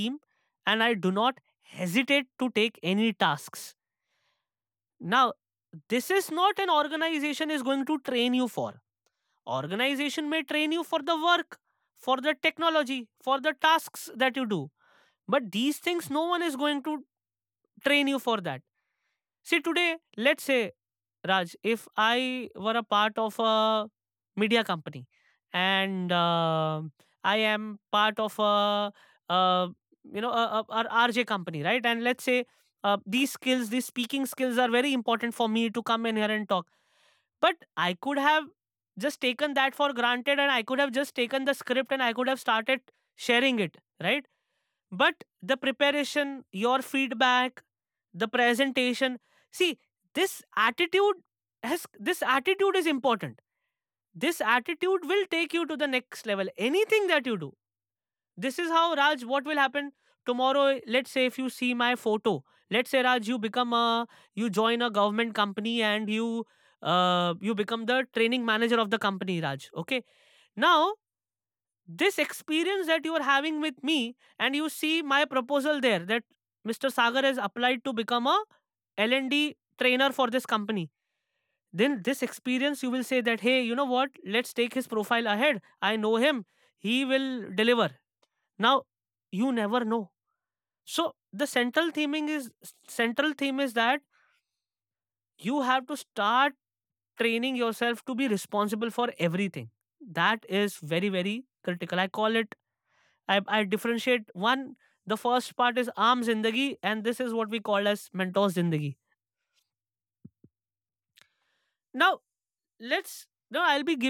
and I do not hesitate to take any tasks. Now, this is not an organization is going to train you for. Organization may train you for the work, for the technology, for the tasks that you do. But these things, no one is going to train you for that. See, today, let's say, Raj, if I were a part of a media company and I am part of a RJ company, right? And let's say these skills, these speaking skills are very important for me to come in here and talk. But I could have just taken that for granted and I could have just taken the script and I could have started sharing it, right? But the preparation, your feedback, the presentation, see, this attitude this attitude is important. This attitude will take you to the next level. Anything that you do, this is how, Raj, what will happen tomorrow. Let's say if you see my photo, let's say, Raj, you join a government company and you become the training manager of the company, Raj. Okay. Now, this experience that you are having with me, and you see my proposal there that Mr. Sagar has applied to become a L&D trainer for this company. Then this experience, you will say that, hey, you know what, let's take his profile ahead. I know him, he will deliver. Now, you never know. So the central theme is that you have to start training yourself to be responsible for everything. That is very, very critical. I call it, I differentiate one. The first part is Aam Zindagi, and this is what we call as Mentor Zindagi. Now, let's, no, I'll be